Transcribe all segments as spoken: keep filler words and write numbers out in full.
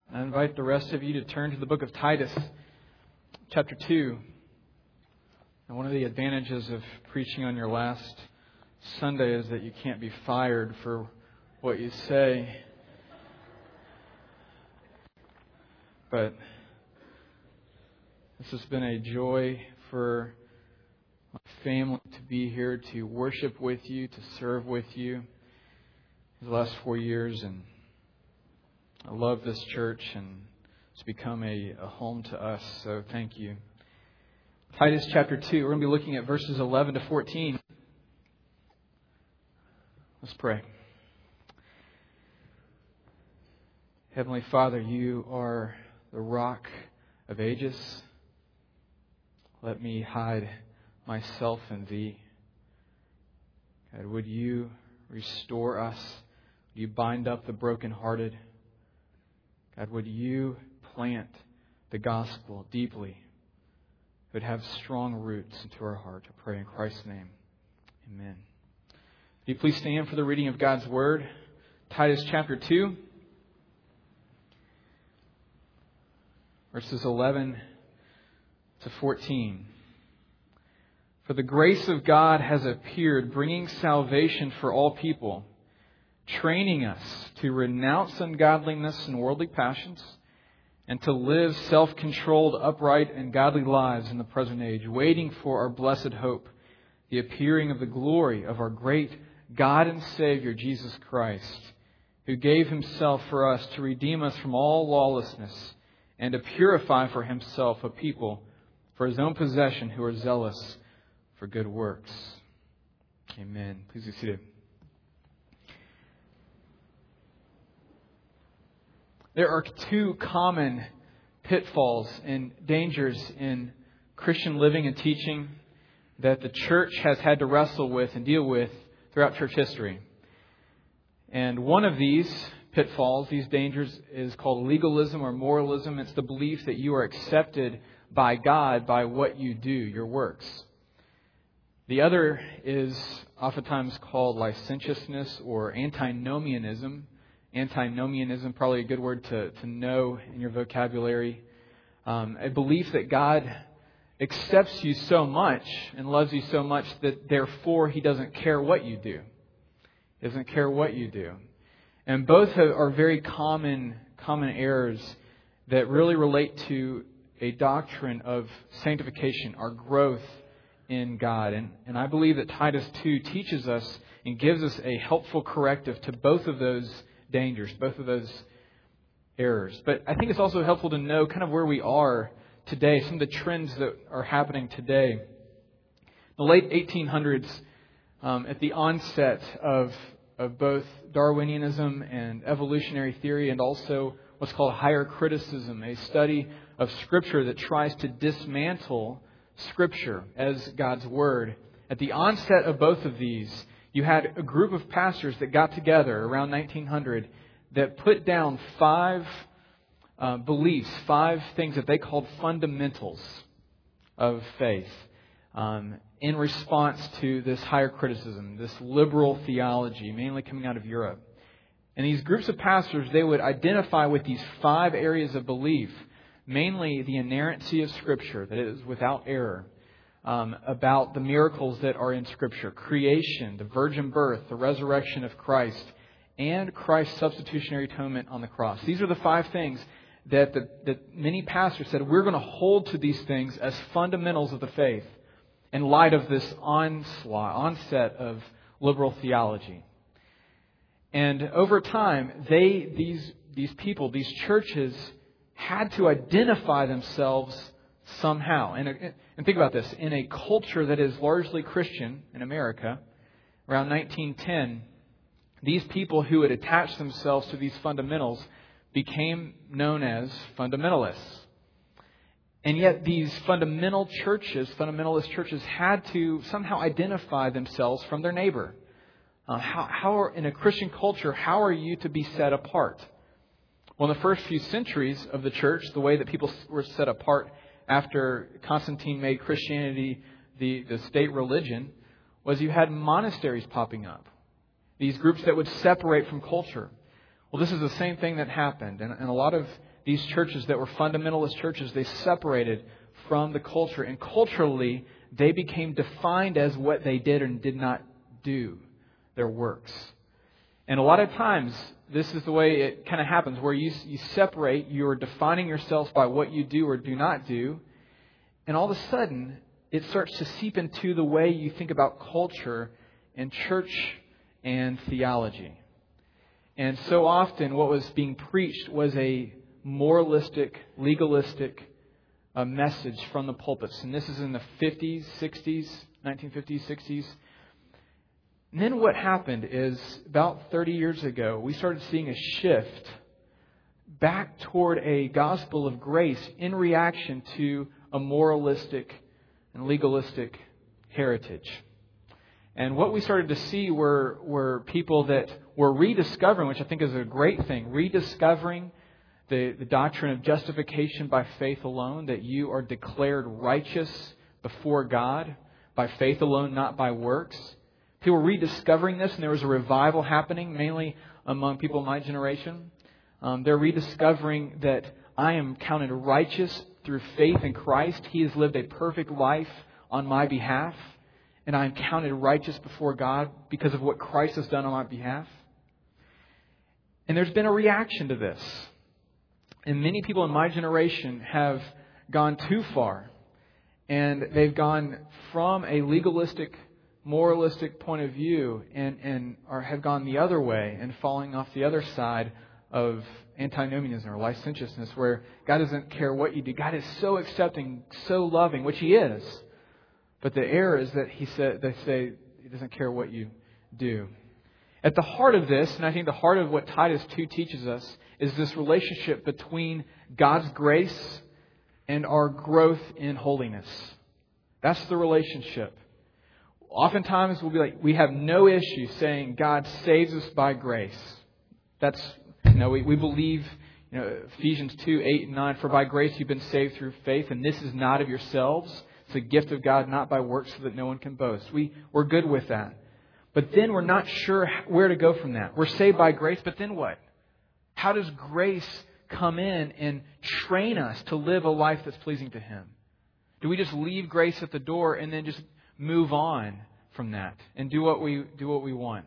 I invite the rest of you to turn to the book of Titus, chapter two. And one of the advantages of preaching on your last Sunday is that you can't be fired for what you say. But this has been a joy for my family to be here, to worship with you, to serve with you the last four years. And I love this church, and it's become a, a home to us. So thank you. Titus chapter two. We're going to be looking at verses eleven to fourteen. Let's pray. Heavenly Father, you are the rock of ages. Let me hide myself in Thee. God, would you restore us? Would you bind up the brokenhearted? God, would you plant the gospel deeply? It would have strong roots into our heart. I pray in Christ's name. Amen. Would you please stand for the reading of God's Word? Titus chapter two. Verses eleven to fourteen. For the grace of God has appeared, bringing salvation for all people, training us to renounce ungodliness and worldly passions, and to live self-controlled, upright, and godly lives in the present age, waiting for our blessed hope, the appearing of the glory of our great God and Savior, Jesus Christ, who gave Himself for us to redeem us from all lawlessness and to purify for Himself a people for His own possession who are zealous for good works. Amen. Please be seated. There are two common pitfalls and dangers in Christian living and teaching that the church has had to wrestle with and deal with throughout church history. And one of these pitfalls, these dangers, is called legalism or moralism. It's the belief that you are accepted by God by what you do, your works. The other is oftentimes called licentiousness or antinomianism. Antinomianism, probably a good word to, to know in your vocabulary. Um, a belief that God accepts you so much and loves you so much that therefore He doesn't care what you do. He doesn't care what you do. And both have, are very common, common errors that really relate to a doctrine of sanctification, our growth in God. And, and I believe that Titus two teaches us and gives us a helpful corrective to both of those dangers, both of those errors. But I think it's also helpful to know kind of where we are today, some of the trends that are happening today. In the late eighteen hundreds, um, at the onset of, of both Darwinianism and evolutionary theory, and also what's called higher criticism, a study of Scripture that tries to dismantle Scripture as God's Word. At the onset of both of these, you had a group of pastors that got together around nineteen hundred that put down five uh, beliefs, five things that they called fundamentals of faith um, in response to this higher criticism, this liberal theology, mainly coming out of Europe. And these groups of pastors, they would identify with these five areas of belief, mainly the inerrancy of Scripture, that it is without error. Um, about the miracles that are in Scripture, creation, the virgin birth, the resurrection of Christ, and Christ's substitutionary atonement on the cross. These are the five things that, the, that many pastors said, we're going to hold to these things as fundamentals of the faith in light of this onslaught, onset of liberal theology. And over time, they, these, these people, these churches, had to identify themselves somehow. And, and think about this. In a culture that is largely Christian in America, around nineteen ten, these people who had attached themselves to these fundamentals became known as fundamentalists. And yet these fundamental churches, fundamentalist churches, had to somehow identify themselves from their neighbor. Uh, how, how are, in a Christian culture, how are you to be set apart? Well, in the first few centuries of the church, the way that people were set apart after Constantine made Christianity the, the state religion was you had monasteries popping up. These groups that would separate from culture. Well, this is the same thing that happened. And, and a lot of these churches that were fundamentalist churches, they separated from the culture. And culturally, they became defined as what they did and did not do, their works. And a lot of times, this is the way it kind of happens, where you, you separate, you're defining yourself by what you do or do not do. And all of a sudden, it starts to seep into the way you think about culture and church and theology. And so often what was being preached was a moralistic, legalistic uh, message from the pulpits. And this is in the fifties, sixties, nineteen fifties, sixties. And then what happened is about thirty years ago, we started seeing a shift back toward a gospel of grace in reaction to a moralistic and legalistic heritage. And what we started to see were, were people that were rediscovering, which I think is a great thing, rediscovering the, the doctrine of justification by faith alone, that you are declared righteous before God by faith alone, not by works. People were rediscovering this, and there was a revival happening, mainly among people in my generation. Um, they're rediscovering that I am counted righteous through faith in Christ. He has lived a perfect life on my behalf, and I am counted righteous before God because of what Christ has done on my behalf. And there's been a reaction to this. And many people in my generation have gone too far. And they've gone from a legalistic, moralistic point of view and, and are, have gone the other way and falling off the other side of antinomianism or licentiousness, where God doesn't care what you do. God is so accepting, so loving, which He is. But the error is that He said they say He doesn't care what you do. At the heart of this, and I think the heart of what Titus two teaches us, is this relationship between God's grace and our growth in holiness. That's the relationship. Oftentimes we'll be like, we have no issue saying God saves us by grace. That's, you know, we, we believe, you know, Ephesians two, eight and nine, for by grace you've been saved through faith, and this is not of yourselves. It's a gift of God, not by works, so that no one can boast. We, we're good with that. But then we're not sure where to go from that. We're saved by grace, but then what? How does grace come in and train us to live a life that's pleasing to Him? Do we just leave grace at the door and then just move on from that and do what we do what we want?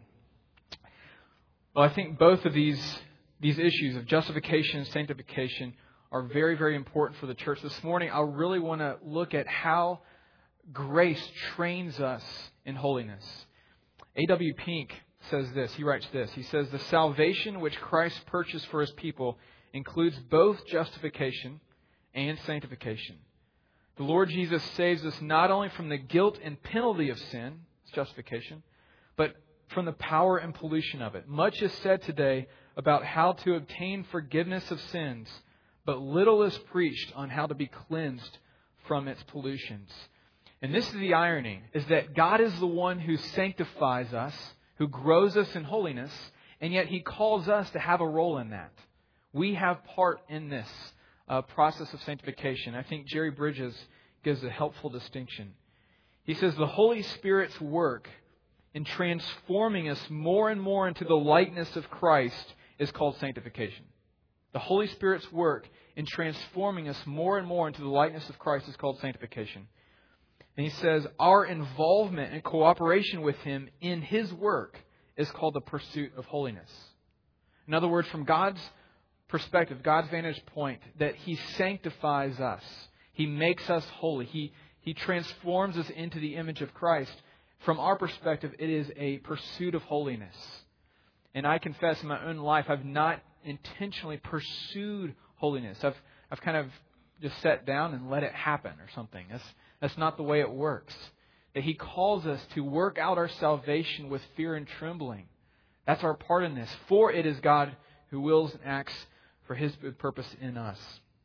Well, I think both of these these issues of justification and sanctification are very, very important for the church. This morning, I really want to look at how grace trains us in holiness. A W Pink says this. He writes this. He says, the salvation which Christ purchased for His people includes both justification and sanctification. The Lord Jesus saves us not only from the guilt and penalty of sin, it's justification, but from the power and pollution of it. Much is said today about how to obtain forgiveness of sins, but little is preached on how to be cleansed from its pollutions. And this is the irony, is that God is the one who sanctifies us, who grows us in holiness, and yet He calls us to have a role in that. We have part in this uh, process of sanctification. I think Jerry Bridges gives a helpful distinction. He says the Holy Spirit's work in transforming us more and more into the likeness of Christ is called sanctification. The Holy Spirit's work in transforming us more and more into the likeness of Christ is called sanctification. And he says our involvement and cooperation with Him in His work is called the pursuit of holiness. In other words, from God's perspective, God's vantage point, that He sanctifies us. He makes us holy. He, he transforms us into the image of Christ. From our perspective, it is a pursuit of holiness. And I confess in my own life, I've not intentionally pursued holiness. I've I've kind of just sat down and let it happen or something. That's that's not the way it works. That He calls us to work out our salvation with fear and trembling. That's our part in this. For it is God who wills and acts for His good purpose in us.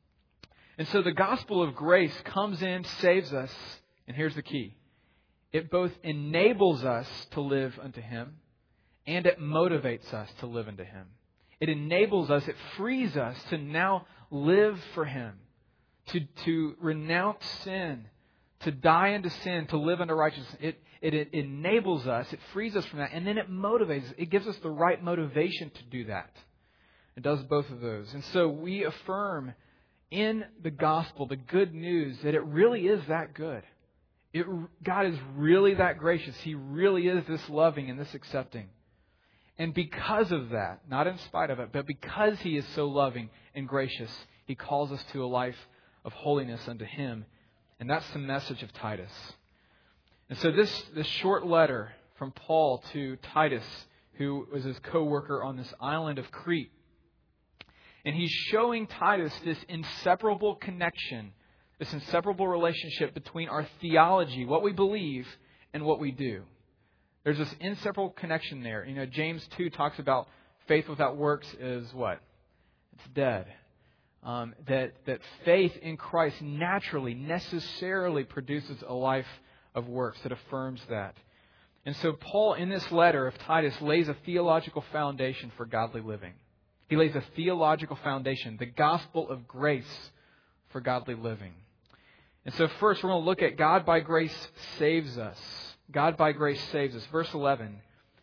And so the gospel of grace comes in, saves us, and here's the key. It both enables us to live unto Him, and it motivates us to live unto Him. It enables us, it frees us to now live for Him, to, to renounce sin, to die unto sin, to live unto righteousness. It, it, it enables us, it frees us from that, and then it motivates us. It gives us the right motivation to do that. It does both of those. And so we affirm in the gospel the good news that it really is that good. It, God is really that gracious. He really is this loving and this accepting. And because of that, not in spite of it, but because He is so loving and gracious, He calls us to a life of holiness unto Him. And that's the message of Titus. And so this, this short letter from Paul to Titus, who was his co-worker on this island of Crete, and he's showing Titus this inseparable connection, this inseparable relationship between our theology, what we believe, and what we do. There's this inseparable connection there. You know, James two talks about faith without works is what? It's dead. Um, that, that faith in Christ naturally, necessarily produces a life of works that affirms that. And so Paul, in this letter of Titus, lays a theological foundation for godly living. He lays a theological foundation, the gospel of grace for godly living. And so first we're going to look at God by grace saves us. God by grace saves us. Verse eleven,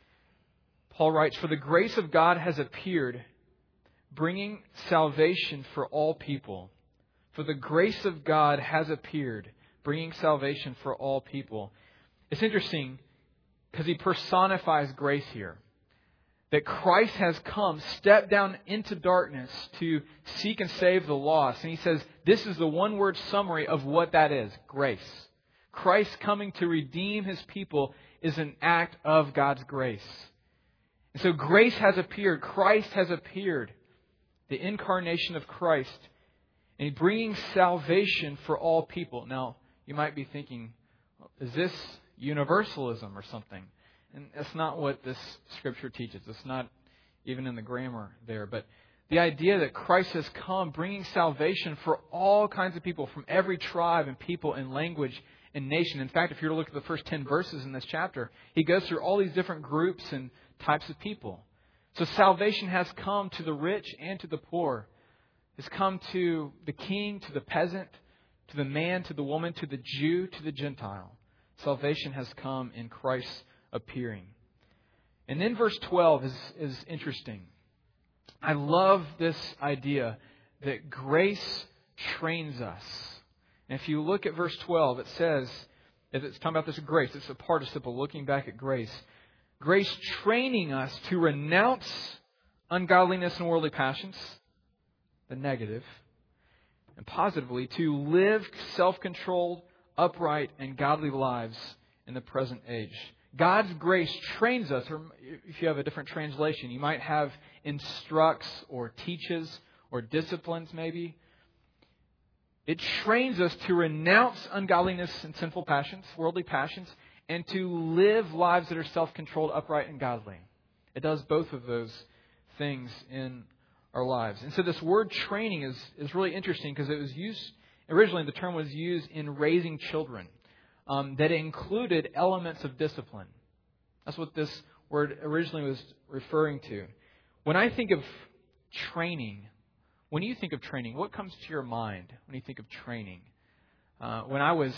Paul writes, "For the grace of God has appeared, bringing salvation for all people." For the grace of God has appeared, bringing salvation for all people. It's interesting because he personifies grace here. That Christ has come, stepped down into darkness to seek and save the lost. And he says, this is the one-word summary of what that is, grace. Christ coming to redeem His people is an act of God's grace. And so grace has appeared. Christ has appeared. The incarnation of Christ. And bringing salvation for all people. Now, you might be thinking, is this universalism or something? And that's not what this Scripture teaches. It's not even in the grammar there. But the idea that Christ has come bringing salvation for all kinds of people from every tribe and people and language and nation. In fact, if you were to look at the first ten verses in this chapter, he goes through all these different groups and types of people. So salvation has come to the rich and to the poor. It's come to the king, to the peasant, to the man, to the woman, to the Jew, to the Gentile. Salvation has come in Christ's appearing. And then verse twelve is, is interesting. I love this idea that grace trains us. And if you look at verse twelve, it says, as it's talking about this grace, it's a participle looking back at grace. Grace training us to renounce ungodliness and worldly passions, the negative, and positively to live self-controlled, upright, and godly lives in the present age. God's grace trains us, or if you have a different translation, you might have instructs or teaches or disciplines maybe. It trains us to renounce ungodliness and sinful passions, worldly passions, and to live lives that are self-controlled, upright, and godly. It does both of those things in our lives. And so this word training is, is really interesting because it was used, originally the term was used in raising children. Um, that included elements of discipline. That's what this word originally was referring to. When I think of training, when you think of training, what comes to your mind when you think of training? Uh, when I was,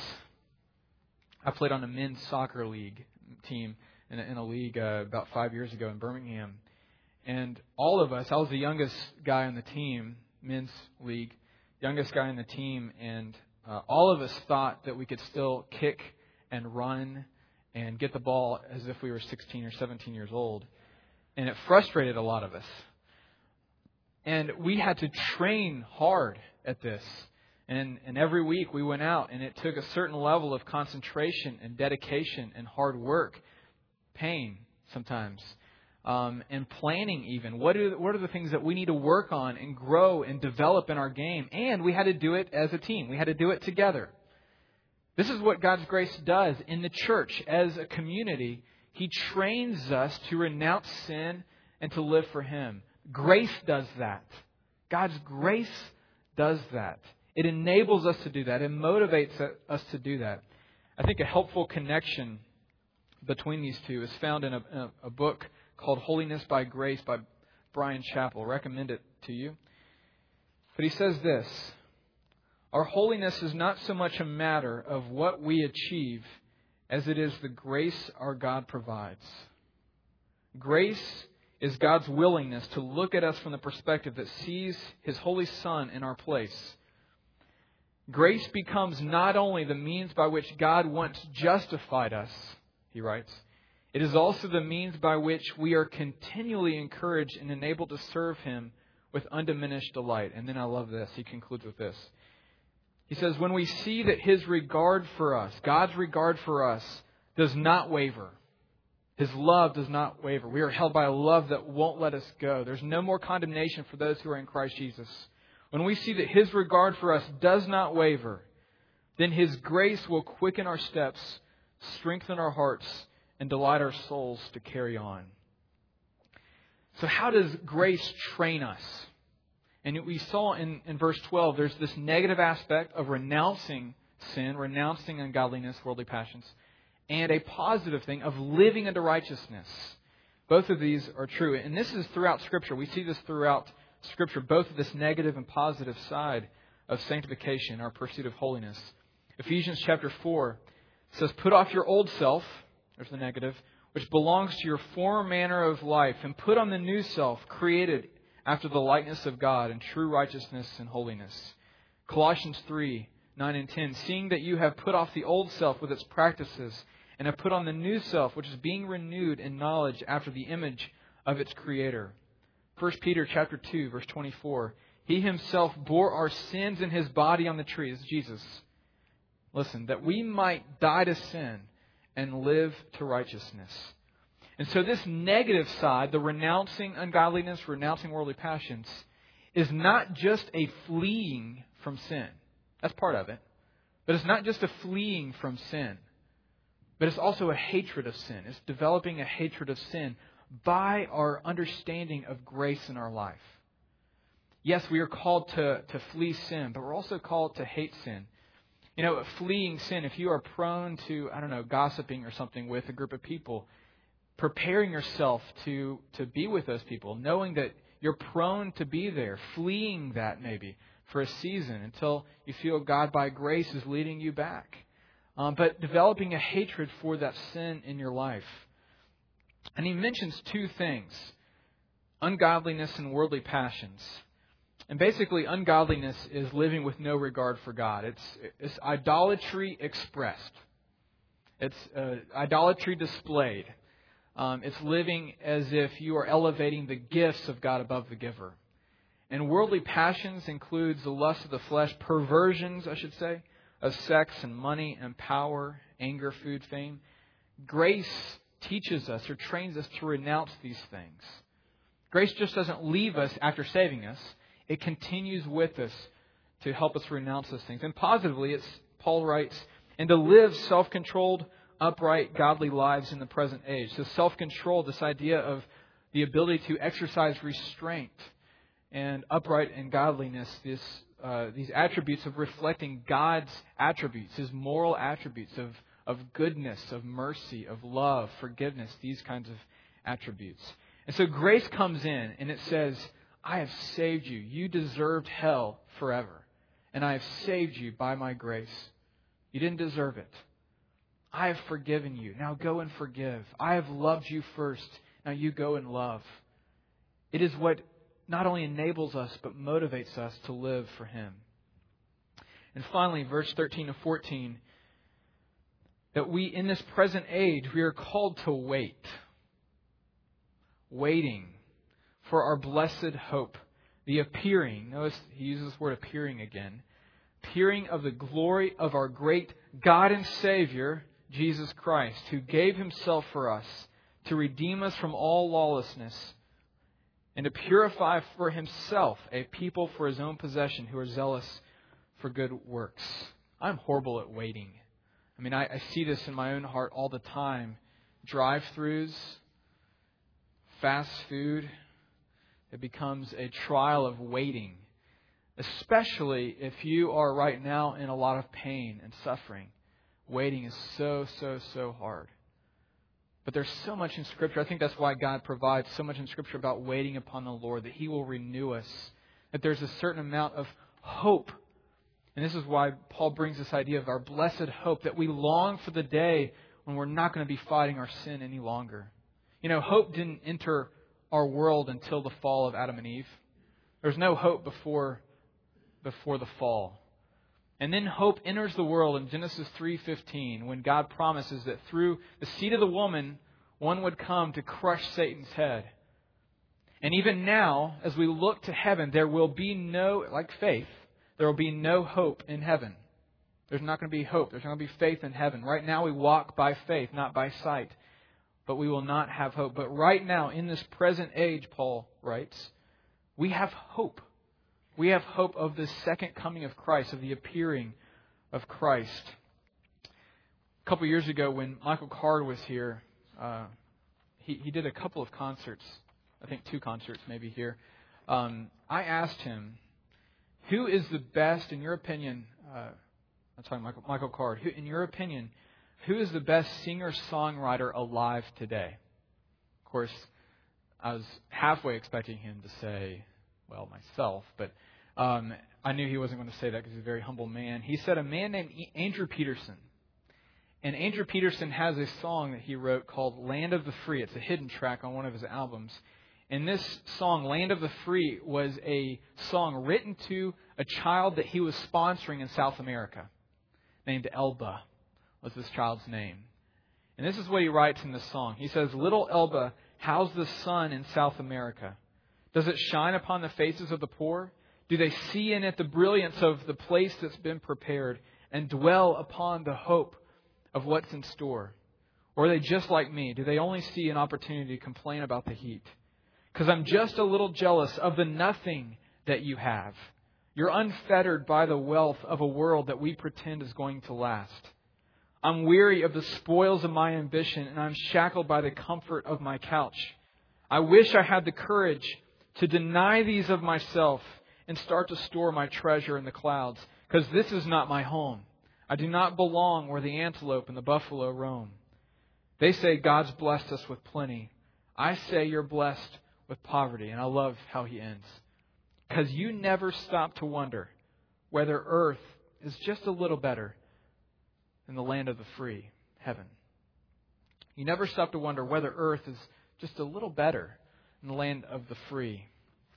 I played on a men's soccer league team in a, in a league uh, about five years ago in Birmingham. And all of us, I was the youngest guy on the team, men's league, youngest guy on the team, and Uh, all of us thought that we could still kick and run and get the ball as if we were sixteen or seventeen years old. And it frustrated a lot of us. And we had to train hard at this. And, and every week we went out and it took a certain level of concentration and dedication and hard work, pain sometimes, um, and planning even. What are, what are the things that we need to work on and grow and develop in our game? And we had to do it as a team. We had to do it together. This is what God's grace does in the church as a community. He trains us to renounce sin and to live for Him. Grace does that. God's grace does that. It enables us to do that. It motivates us to do that. I think a helpful connection between these two is found in a, a, a book called Holiness by Grace by Bryan Chapell. I recommend it to you. But he says this: our holiness is not so much a matter of what we achieve as it is the grace our God provides. Grace is God's willingness to look at us from the perspective that sees His Holy Son in our place. Grace becomes not only the means by which God once justified us, he writes, it is also the means by which we are continually encouraged and enabled to serve Him with undiminished delight. And then I love this. He concludes with this. He says, when we see that His regard for us, God's regard for us, does not waver. His love does not waver. We are held by a love that won't let us go. There's no more condemnation for those who are in Christ Jesus. When we see that His regard for us does not waver, then His grace will quicken our steps, strengthen our hearts, and delight our souls to carry on. So how does grace train us? And we saw in, in verse twelve, there's this negative aspect of renouncing sin, renouncing ungodliness, worldly passions, and a positive thing of living unto righteousness. Both of these are true. And this is throughout Scripture. We see this throughout Scripture, both of this negative and positive side of sanctification, our pursuit of holiness. Ephesians chapter four says, put off your old self, there's the negative, which belongs to your former manner of life, and put on the new self, created after the likeness of God in true righteousness and holiness. Colossians three, nine and ten, seeing that you have put off the old self with its practices, and have put on the new self, which is being renewed in knowledge after the image of its Creator. First Peter chapter two, verse twenty-four, He Himself bore our sins in His body on the tree, as Jesus. Listen, that we might die to sin and live to righteousness. And so this negative side, the renouncing ungodliness, renouncing worldly passions, is not just a fleeing from sin. That's part of it. But it's not just a fleeing from sin. But it's also a hatred of sin. It's developing a hatred of sin by our understanding of grace in our life. Yes, we are called to, to flee sin, but we're also called to hate sin. You know, fleeing sin, if you are prone to, I don't know, gossiping or something with a group of people, preparing yourself to, to be with those people, knowing that you're prone to be there, fleeing that maybe for a season until you feel God by grace is leading you back. Um, but developing a hatred for that sin in your life. And he mentions two things, ungodliness and worldly passions. And basically, ungodliness is living with no regard for God. It's, it's idolatry expressed. It's uh, idolatry displayed. Um, it's living as if you are elevating the gifts of God above the giver. And worldly passions includes the lust of the flesh, perversions, I should say, of sex and money and power, anger, food, fame. Grace teaches us or trains us to renounce these things. Grace just doesn't leave us after saving us. It continues with us to help us renounce those things. And positively, it's Paul writes, and to live self-controlled, upright, godly lives in the present age. So self-control, this idea of the ability to exercise restraint and upright and godliness, this uh, these attributes of reflecting God's attributes, His moral attributes of, of goodness, of mercy, of love, forgiveness, these kinds of attributes. And so grace comes in and it says, I have saved you. You deserved hell forever. And I have saved you by my grace. You didn't deserve it. I have forgiven you. Now go and forgive. I have loved you first. Now you go and love. It is what not only enables us, but motivates us to live for Him. And finally, verse thirteen to fourteen, that we, in this present age, we are called to wait. Waiting for our blessed hope, the appearing, notice he uses this word appearing again, appearing of the glory of our great God and Savior, Jesus Christ, who gave Himself for us to redeem us from all lawlessness and to purify for Himself a people for His own possession who are zealous for good works. I'm horrible at waiting. I mean, I, I see this in my own heart all the time. Drive-thrus, fast food. It becomes a trial of waiting, especially if you are right now in a lot of pain and suffering. Waiting is so, so, so hard. But there's so much in Scripture. I think that's why God provides so much in Scripture about waiting upon the Lord, that He will renew us, that there's a certain amount of hope. And this is why Paul brings this idea of our blessed hope, that we long for the day when we're not going to be fighting our sin any longer. You know, hope didn't enter our world until the fall of Adam and Eve. There's no hope before, before the fall. And then hope enters the world in Genesis three fifteen when God promises that through the seed of the woman, one would come to crush Satan's head. And even now, as we look to heaven, there will be no, like faith, there will be no hope in heaven. There's not going to be hope. There's not going to be faith in heaven. Right now we walk by faith, not by sight. But we will not have hope. But right now, in this present age, Paul writes, we have hope. We have hope of the second coming of Christ, of the appearing of Christ. A couple years ago when Michael Card was here, uh, he, he did a couple of concerts. I think two concerts maybe here. Um, I asked him, who is the best, in your opinion, uh, I'm talking Michael, Michael Card, who, in your opinion, who is the best singer-songwriter alive today? Of course, I was halfway expecting him to say, well, myself, but um, I knew he wasn't going to say that because he's a very humble man. He said a man named Andrew Peterson. And Andrew Peterson has a song that he wrote called Land of the Free. It's a hidden track on one of his albums. And this song, Land of the Free, was a song written to a child that he was sponsoring in South America, named Elba was this child's name. And this is what he writes in this song. He says, "Little Elba, how's the sun in South America? Does it shine upon the faces of the poor? Do they see in it the brilliance of the place that's been prepared and dwell upon the hope of what's in store? Or are they just like me? Do they only see an opportunity to complain about the heat? Because I'm just a little jealous of the nothing that you have. You're unfettered by the wealth of a world that we pretend is going to last. I'm weary of the spoils of my ambition, and I'm shackled by the comfort of my couch. I wish I had the courage to deny these of myself and start to store my treasure in the clouds, because this is not my home. I do not belong where the antelope and the buffalo roam. They say God's blessed us with plenty. I say you're blessed with poverty." And I love how he ends. "Because you never stop to wonder whether earth is just a little better than the land of the free, heaven. You never stop to wonder whether earth is just a little better than the land of the free."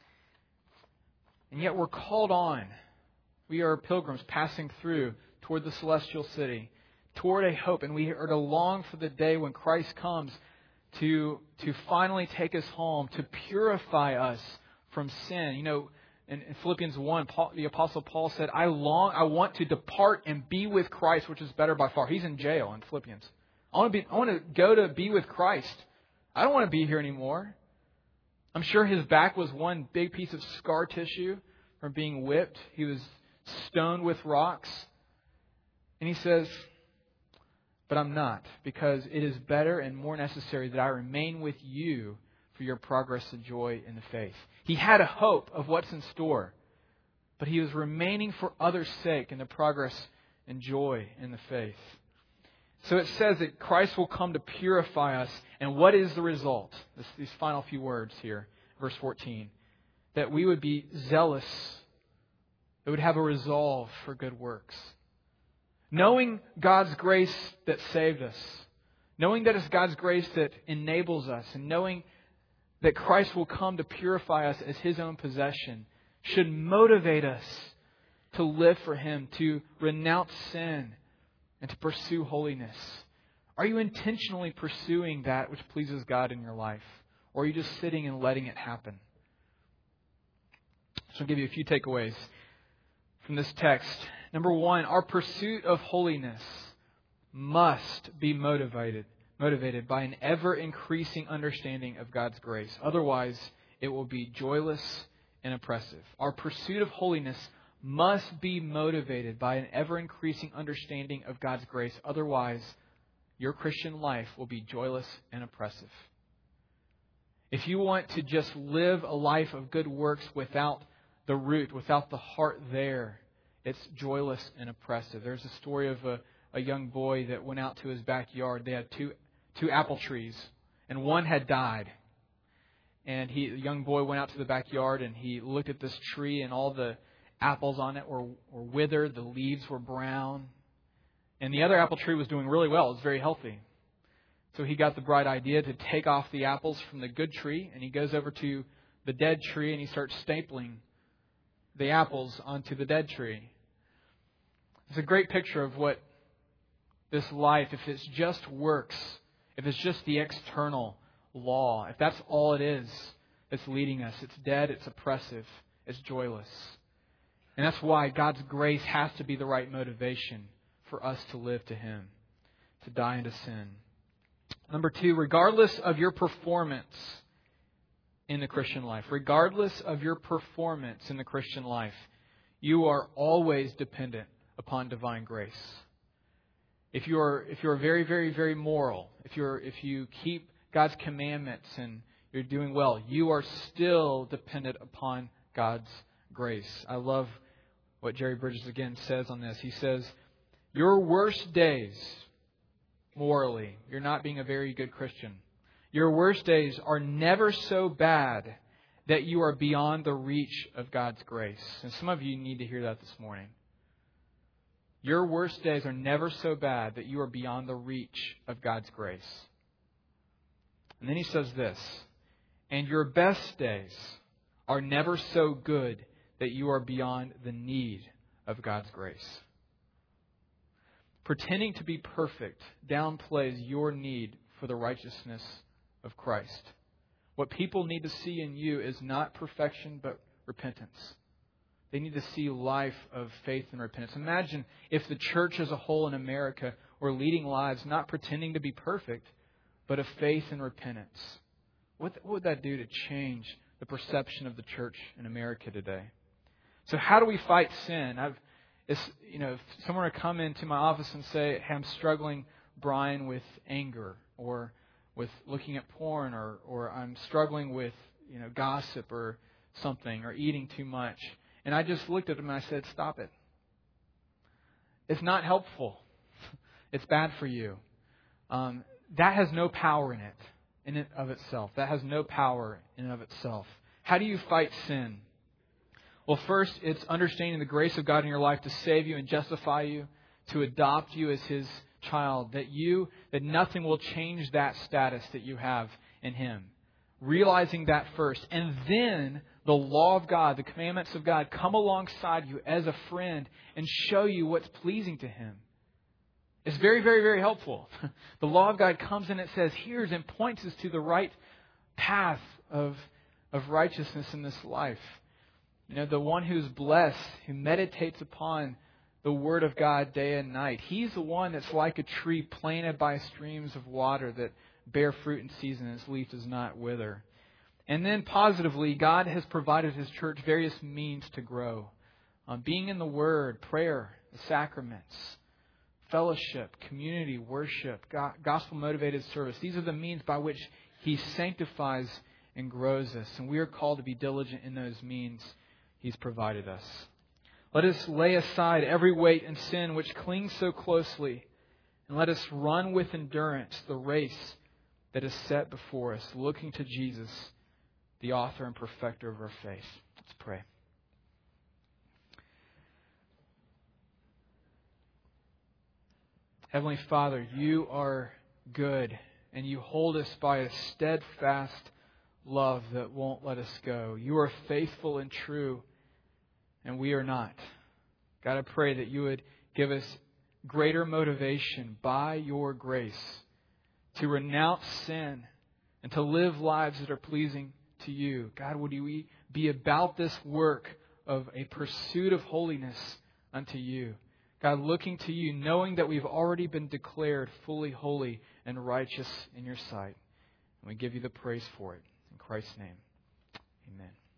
And yet we're called on. We are pilgrims passing through toward the celestial city, toward a hope, and we are to long for the day when Christ comes to, to finally take us home, to purify us from sin. You know, in, in Philippians one, Paul, the Apostle Paul said, I long, I want to depart and be with Christ, which is better by far. He's in jail in Philippians. I want to be, I want to go to be with Christ. I don't want to be here anymore. I'm sure his back was one big piece of scar tissue from being whipped. He was stoned with rocks. And he says, but I'm not, because it is better and more necessary that I remain with you for your progress and joy in the faith. He had a hope of what's in store, but he was remaining for others' sake in the progress and joy in the faith. So it says that Christ will come to purify us. And what is the result? This, these final few words here, verse fourteen. That we would be zealous, that would have a resolve for good works. Knowing God's grace that saved us, knowing that it's God's grace that enables us, and knowing that Christ will come to purify us as His own possession, should motivate us to live for Him, to renounce sin, and to pursue holiness. Are you intentionally pursuing that which pleases God in your life? Or are you just sitting and letting it happen? So I'll give you a few takeaways from this text. Number one, our pursuit of holiness must be motivated, motivated by an ever-increasing understanding of God's grace. Otherwise, it will be joyless and oppressive. Our pursuit of holiness must be motivated by an ever-increasing understanding of God's grace. Otherwise, your Christian life will be joyless and oppressive. If you want to just live a life of good works without the root, without the heart there, it's joyless and oppressive. There's a story of a, a young boy that went out to his backyard. They had two two apple trees, and one had died. And he, the young boy went out to the backyard, and he looked at this tree, and all the apples on it were, were withered. The leaves were brown. And the other apple tree was doing really well. It was very healthy. So he got the bright idea to take off the apples from the good tree, and he goes over to the dead tree and he starts stapling the apples onto the dead tree. It's a great picture of what this life, if it's just works, if it's just the external law, if that's all it is that's leading us, it's dead, it's oppressive, it's joyless. And that's why God's grace has to be the right motivation for us to live to Him, to die into sin. Number two, regardless of your performance in the Christian life, regardless of your performance in the Christian life, you are always dependent upon divine grace. If you're if you're very, very, very moral, if you're if you keep God's commandments and you're doing well, you are still dependent upon God's grace. I love what Jerry Bridges again says on this. He says, your worst days, morally, you're not being a very good Christian. Your worst days are never so bad that you are beyond the reach of God's grace. And some of you need to hear that this morning. Your worst days are never so bad that you are beyond the reach of God's grace. And then he says this, and your best days are never so good that you are beyond the need of God's grace. Pretending to be perfect downplays your need for the righteousness of Christ. What people need to see in you is not perfection, but repentance. They need to see life of faith and repentance. Imagine if the church as a whole in America were leading lives not pretending to be perfect, but of faith and repentance. What, what would that do to change the perception of the church in America today? So how do we fight sin? I've, it's, you know, if someone were to come into my office and say, hey, I'm struggling, Brian, with anger or with looking at porn, or, or I'm struggling with, you know, gossip or something, or eating too much. And I just looked at them and I said, stop it. It's not helpful. It's bad for you. Um, that has no power in it, in and of itself. That has no power in and of itself. How do you fight sin? Well, first, it's understanding the grace of God in your life to save you and justify you, to adopt you as His child, that you, that nothing will change that status that you have in Him. Realizing that first. And then the law of God, the commandments of God, come alongside you as a friend and show you what's pleasing to Him. It's very, very, very helpful. The law of God comes and it says, here's, and points us to the right path of, of righteousness in this life. You know, the one who's blessed, who meditates upon the Word of God day and night, he's the one that's like a tree planted by streams of water that bear fruit in season and its leaf does not wither. And then positively, God has provided His church various means to grow. Um, being in the Word, prayer, the sacraments, fellowship, community, worship, go- gospel-motivated service. These are the means by which He sanctifies and grows us. And we are called to be diligent in those means He's provided us. Let us lay aside every weight and sin which clings so closely, and let us run with endurance the race that is set before us, looking to Jesus, the author and perfecter of our faith. Let's pray. Heavenly Father, You are good, and You hold us by a steadfast love that won't let us go. You are faithful and true, and we are not. God, I pray that You would give us greater motivation by Your grace to renounce sin and to live lives that are pleasing to You. God, would You be about this work of a pursuit of holiness unto You. God, looking to You, knowing that we've already been declared fully holy and righteous in Your sight. And we give You the praise for it. In Christ's name, amen.